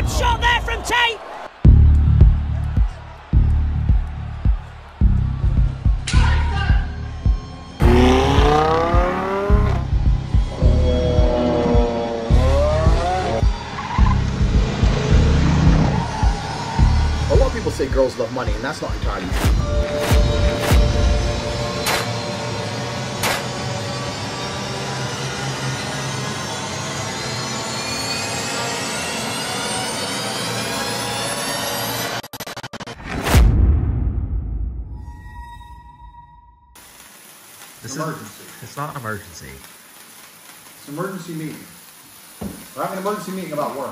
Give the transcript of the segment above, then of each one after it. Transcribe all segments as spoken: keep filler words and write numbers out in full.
Good shot there from Tate. A lot of people say girls love money, and that's not entirely true. This Emergency. Is, it's not an emergency. It's an emergency meeting. We're having an emergency meeting about work.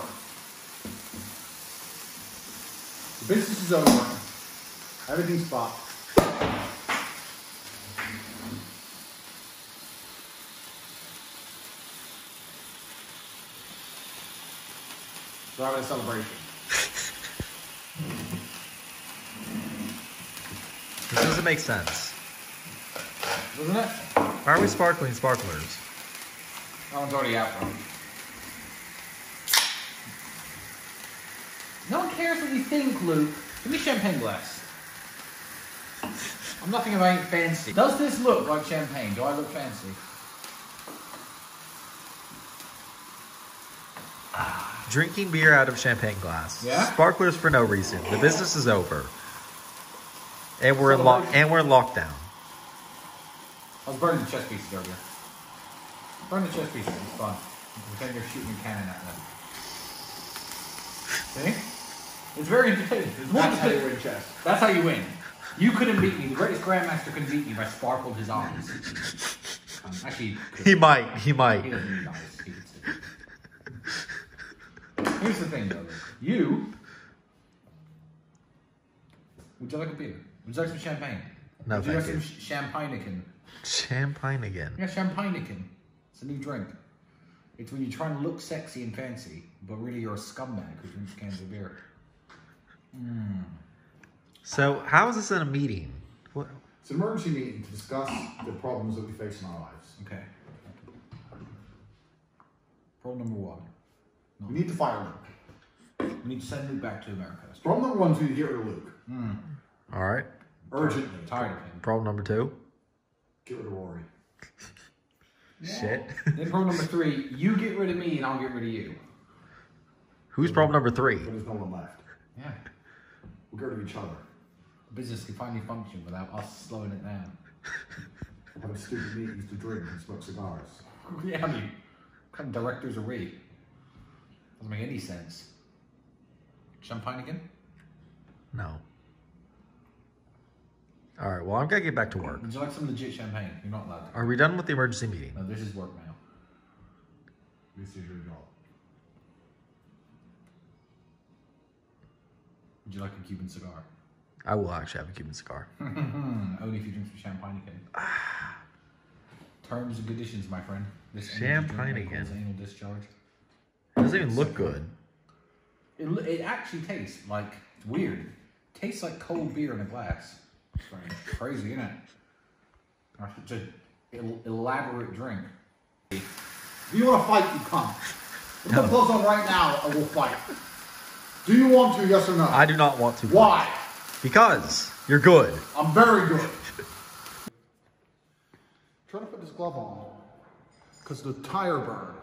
The business is over. Everything's fucked. We're having a celebration. This doesn't make sense. Doesn't it? Why are we sparkling sparklers? That one's already out, bro. No one cares what you think, Luke. Give me champagne glass. I'm nothing if I ain't fancy. Does this look like champagne? Do I look fancy? Drinking beer out of champagne glass. Yeah? Sparklers for no reason. The business is over. And we're in lock and we're in lockdown. I was burning the chest pieces earlier. Burn the chest pieces. It's fun. Pretend you're shooting a cannon at them. See? It's very entertaining. It's That's how you win chess. That's how you win. You couldn't beat me. The greatest grandmaster couldn't beat me if I sparkled his eyes. Um, actually, He might. He might. he doesn't need eyes. He can see. Here's the thing, though. Luke. You. Would you like a beer? Would you like some champagne? No, Would you thank like you. some sh- champagne? Champagne again. Yeah, champagne. It's a new drink. It's when you try and look sexy and fancy, but really you're a scumbag who drinks cans of beer. Mm. So how is this in a meeting? What? It's an emergency meeting to discuss the problems that we face in our lives. Okay. Problem number one. No. We need to fire Luke. We need to send Luke back to America. Problem number one is we need to get rid of Luke. Mm. All right. Urgently. Tired of him. Problem number two. Get rid of Rory. Shit. Then problem number three, you get rid of me and I'll get rid of you. Who's problem number three? But there's no one left. Yeah. We'll get rid of each other. Business can finally function without us slowing it down. Having stupid meetings to drink and smoke cigars. Yeah, I mean, what kind of directors are we? Doesn't make any sense. Champagne again? No. All right. Well, I'm gonna get back to work. Would you like some legit champagne? You're not allowed to. Are we done with the emergency meeting? No, this is work now. This is your job. Would you like a Cuban cigar? I will actually have a Cuban cigar. Only if you drink some champagne again. Terms and conditions, my friend. This energy Champagne drink again. equals Anal discharge. It doesn't even look good. It, it actually tastes like, it's weird. Tastes like cold beer in a glass. Strange. Crazy, isn't it? It's an elaborate drink. If you want to fight, you come. Put the clothes on right now and we'll fight. Do you want to, yes or no? I do not want to. Why? Because you're good. I'm very good. Try to put this glove on. Because the tire burned.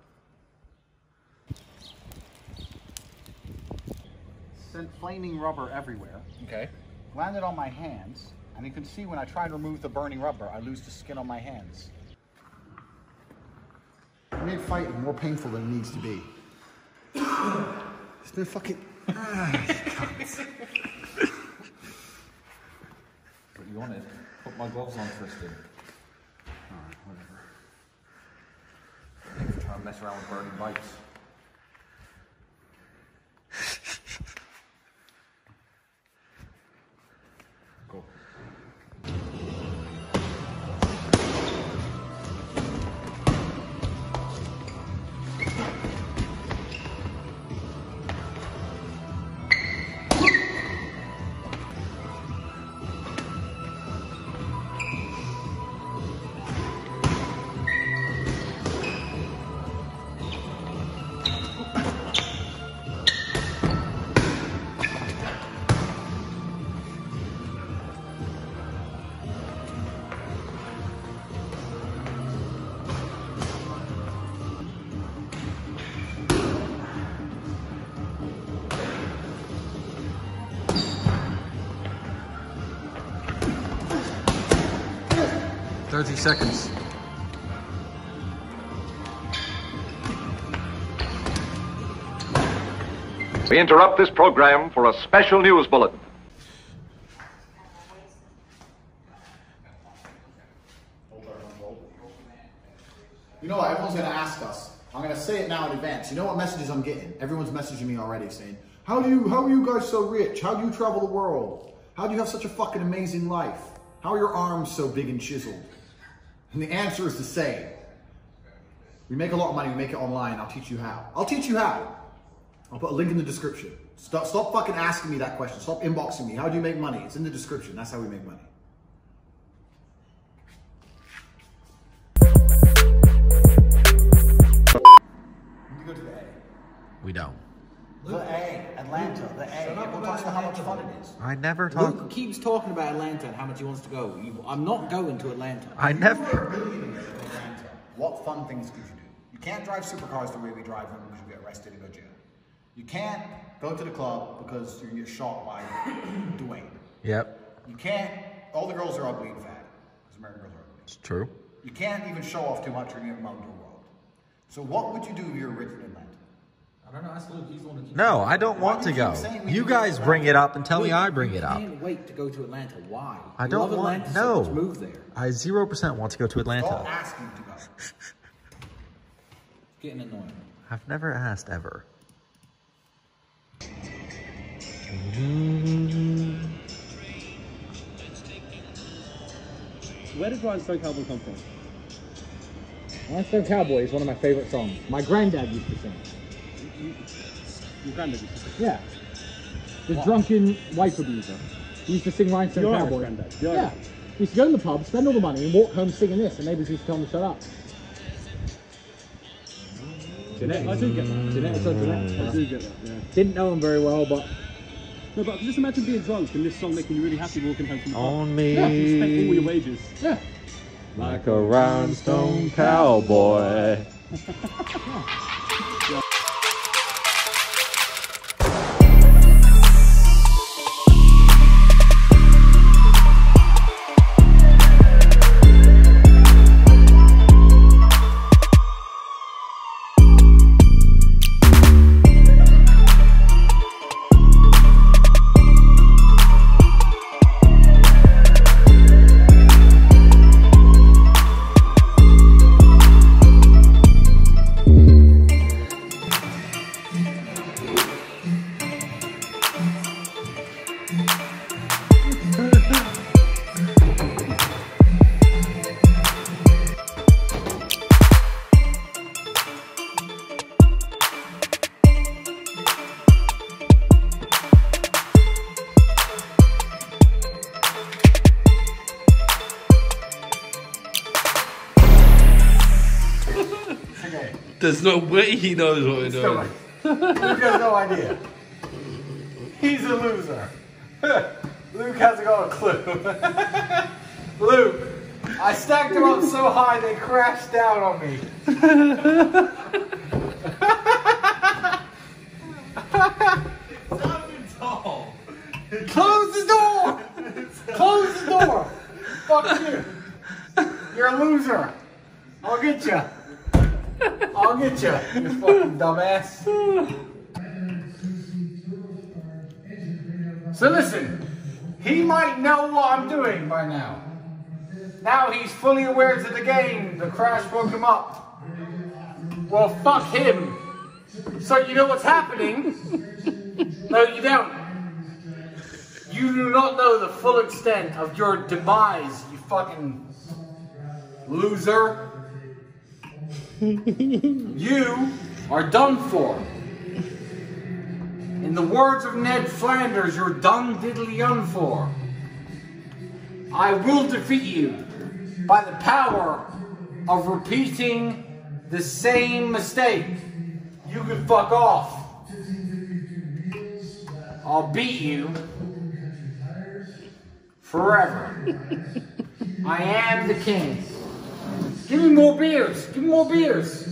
Sent flaming rubber everywhere. Okay. Landed on my hands, and you can see when I try to remove the burning rubber, I lose the skin on my hands. I made fighting more painful than it needs to be. It's been fucking... What you wanted. Put my gloves on, Tristan. Alright, whatever. Thanks for trying to mess around with burning bikes. Cool. thirty seconds. We interrupt this program for a special news bulletin. You know what? Everyone's going to ask us. I'm going to say it now in advance. You know what messages I'm getting? Everyone's messaging me already saying, how do you, how are you guys so rich? How do you travel the world? How do you have such a fucking amazing life? How are your arms so big and chiseled? And the answer is the same. We make a lot of money, we make it online. I'll teach you how. I'll teach you how. I'll put a link in the description. Stop, stop fucking asking me that question. Stop inboxing me. How do you make money? It's in the description. That's how we make money. You go to the A. We don't. The A, Atlanta, the A. Everyone talks about how much fun it is. I never talk. Luke keeps talking about Atlanta and how much he wants to go. You, I'm not going to Atlanta. I never. What fun things could you do? You can't drive supercars the way we drive them because you get arrested and go to jail. You can't go to the club because you're gonna get shot by Dwayne. Yep. You can't, all the girls are ugly and fat because American girls are ugly. It's true. You can't even show off too much or you're gonna get mounted or robbed. So what would you do if you were rich in Atlanta? I don't know, ask Luke, he's the one who keeps No, I don't want to go. You guys bring it up and tell me I bring it up. I can't wait to go to Atlanta. Why? I You don't love want. Atlanta, so No. let's move there. I zero percent want to go to Stop Atlanta. asking to go. Getting annoying. I've never asked ever. Where did Rhinestone Cowboy come from? Rhinestone Cowboy is one of my favorite songs. My granddad used to sing. Your granddad used to sing. Yeah. The drunken wife abuser. He used to sing Rhinestone Your Irish Cowboy. granddad. Your Yeah. Irish. He used to go in the pub, spend all the money, and walk home singing this, and neighbours used to tell him to shut up. Genetics. I do get that. Genetics are genetics. I do get that, yeah. Didn't know him very well, but No, but just imagine being drunk and this song making you really happy walking home from the pub. On Yeah, you spent all your me, wages. yeah. like a rhinestone cowboy. There's no way he knows what we're doing. Luke has no idea. He's a loser. Luke hasn't got a clue. Luke, I stacked them up so high they crashed down on me. Close the door! Close the door! Fuck you! You're a loser! I'll get you! I'll get you, you fucking dumbass! So listen, he might know what I'm doing by now. Now he's fully aware to the game. The crash woke him up. Well, fuck him. So you know what's happening? No, you don't. You do not know the full extent of your demise, you fucking loser. You are done for. In the words of Ned Flanders, you're done diddly done for. I will defeat you by the power of repeating the same mistake. You can fuck off. I'll beat you forever. I am the king. Give me more beers. Give me more beers.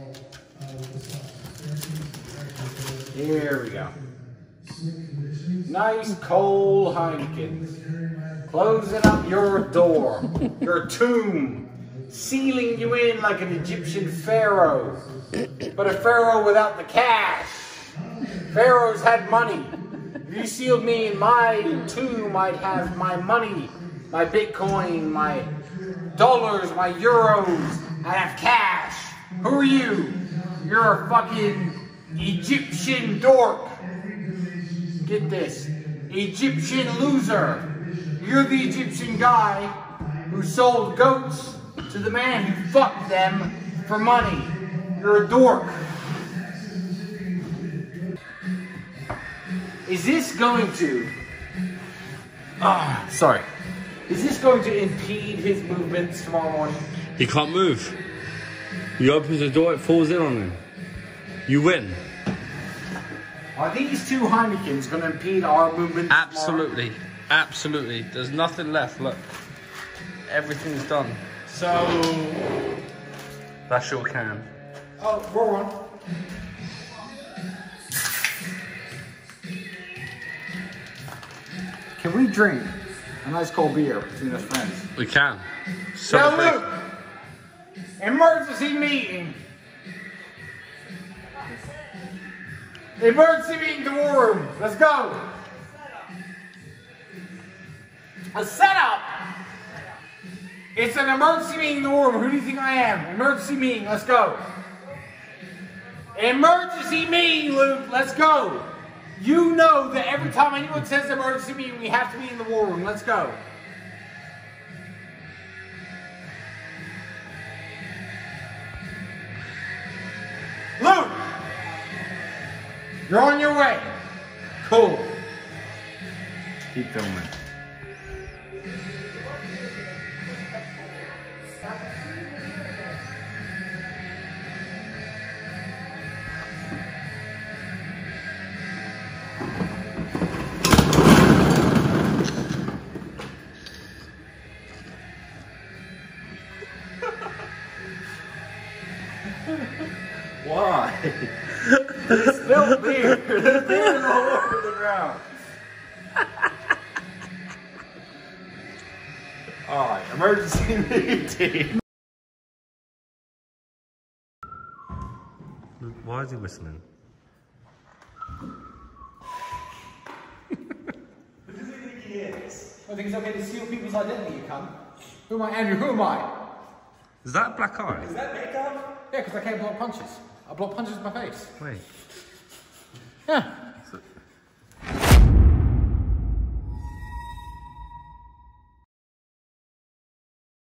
Here we go. Nice cold Heinekens. Closing up your door, your tomb, sealing you in like an Egyptian pharaoh. But a pharaoh without the cash. Pharaohs had money. If you sealed me in my tomb, I'd have my money, my Bitcoin, my dollars, my euros. I'd have cash. Who are you? You're a fucking Egyptian dork. Get this. Egyptian loser. You're the Egyptian guy who sold goats to the man who fucked them for money. You're a dork. Is this going to... Ah, sorry. Is this going to impede his movements tomorrow morning? He can't move. You open the door, it falls in on him. You win. Are these two Heinekens going to impede our movement? Absolutely. Tomorrow? Absolutely. There's nothing left. Look. Everything's done. So... That's your can. Oh, roll on. Can we drink a nice cold beer between us friends? We can. So Now Luke! Emergency meeting! Emergency meeting in the war room. Let's go! A setup! It's an emergency meeting in the war room. Who do you think I am? Emergency meeting. Let's go. Emergency meeting, Luke. Let's go. You know that every time anyone says emergency meeting, we have to be in the war room. Let's go. Luke! You're on your way. Cool. Keep filming. Why? They spilled beer. There's beer all over the ground. Alright, emergency meeting. Why is he whistling? I think it's okay to steal people's identity, you cunt. Who am I, Andrew? Who am I? Is that black eye? Is that makeup? Yeah, because I can't block punches. I block punches with my face. Wait. Yeah.